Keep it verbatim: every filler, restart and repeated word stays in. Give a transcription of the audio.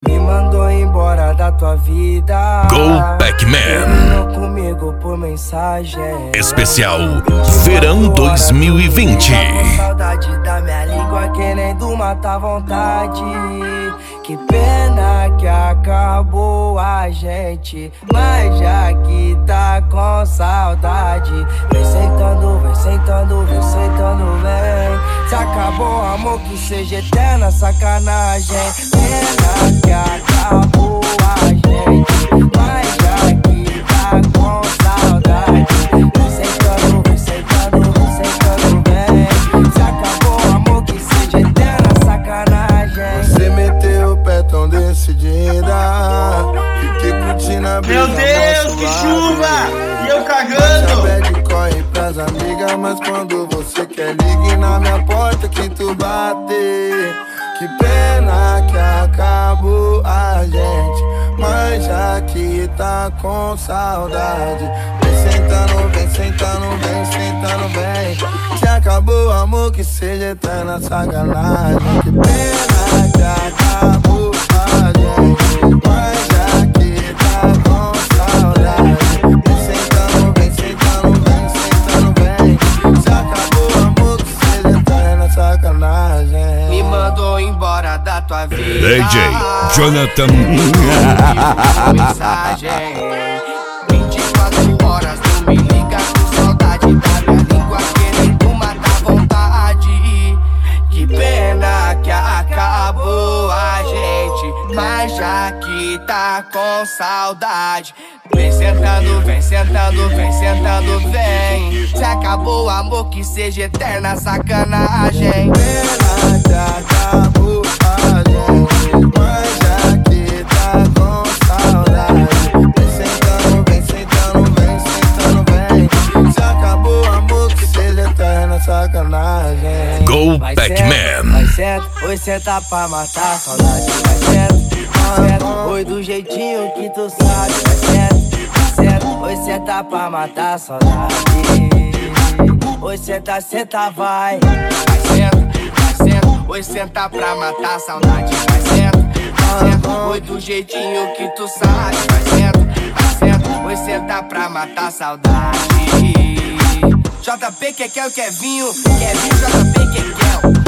Me mandou embora da tua vida. Go Pac-Man. Terminou comigo por mensagem. Especial Verão dois mil e vinte. Com saudade da minha língua, querendo matar vontade. Que pena que acabou a gente, mas já que tá com saudade, vem sentando, vem sentando, vem sentando, vem. Se acabou o amor, que seja eterna sacanagem. Pena que acabou a gente, mas já que tá com saudade, vem sentando, vem sentando, vem sentando, vem. Se acabou o amor, que seja eterna sacanagem. Você meteu o pé tão decidida, fiquei curtindo a brisa. Meu Deus, que chuva! E eu cagando! Bad corre pras amigas, mas quando você quer, ligue na minha porta que tu bate. Que pena que acabou a gente, mas já que tá com saudade, vem sentando, vem sentando, vem sentando, vem. Se acabou o amor, que seja eterna sacanagem. Que pena que acabou a gente, mas já que tá com saudade, vem sentando, vem sentando, vem sentando, vem. Se acabou o amor, que seja eterna sacanagem. Me mandou embora da tua vida. D J Jonathan. Mensagem vinte e quatro horas, tu me liga com saudade da minha língua, querendo matar vontade. Que pena que acabou a gente, mas já que tá com saudade, vem sentando, vem sentando, vem sentando, vem. Se acabou o amor, que seja eterna sacanagem. Pena que acabou a gente, mas já que tá com saudade, vem sentando, vem sentando, vem sentando, vem. Se acabou o amor, que seja eterna sacanagem. Go Vai Pac-Man. vai certo, oi senta pra matar a saudade. Vai certo, vai certo, oi do jeitinho que tu sabe. Vai certo, vai certo, oi senta pra matar a saudade. Oi senta, senta, vai. Vai certo, vai certo, oi senta pra matar a saudade. Vai certo, vai certo, oi do jeitinho que tu sabe. Vai certo, vai certo, oi senta pra matar a saudade. J P, Kekel, Kevinho, Kevinho, J P, Kekel.